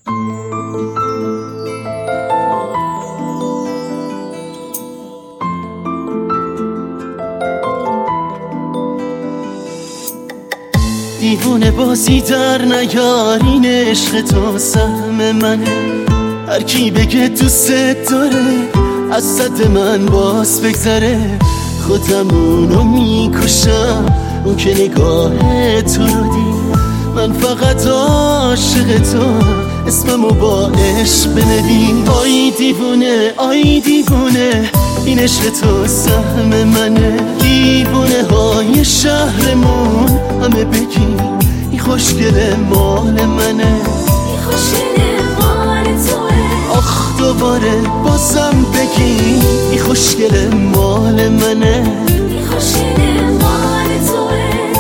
دیوونه بازی در نیارین، عشق تو سهم منه. هر کی بگه دوست داره از صد من باز بگذره. خودم اونو میکشم اون که نگاه تو رو دید. من فقط عاشق تو اسممو با عشق بنویس. آی دیوونه آی دیوونه این عشق تو سهم منه. دیوونه های شهرمون همه بگیم این خوشگل مال منه. این خوشگل مال توه. آخ دوباره بازم بگیم این خوشگل مال منه. این خوشگل مال توه.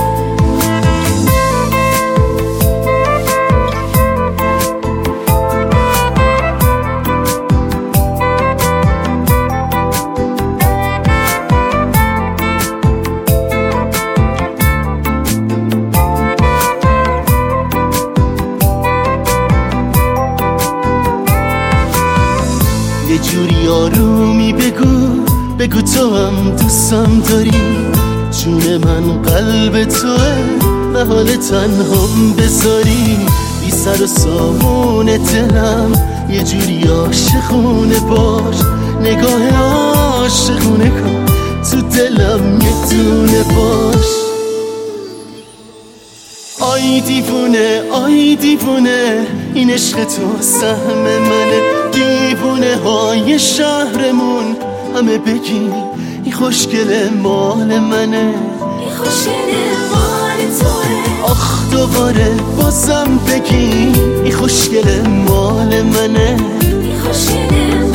یه جوری آرومی بگو تو هم دوستم داری. جون من قلب توه و حال تنهام بذاری. بی سر و سامون دلم یه جوری عاشقونه باش. نگاه عاشقونه کن تو دلم یه دونه باش. آی دیوونه این عشق تو سهم منه. دیوونه های شهرمون همه بگی این خوشگل مال منه. این خوشگل مال توه. آخ دوباره بازم بگی این خوشگل مال منه. این خوشگل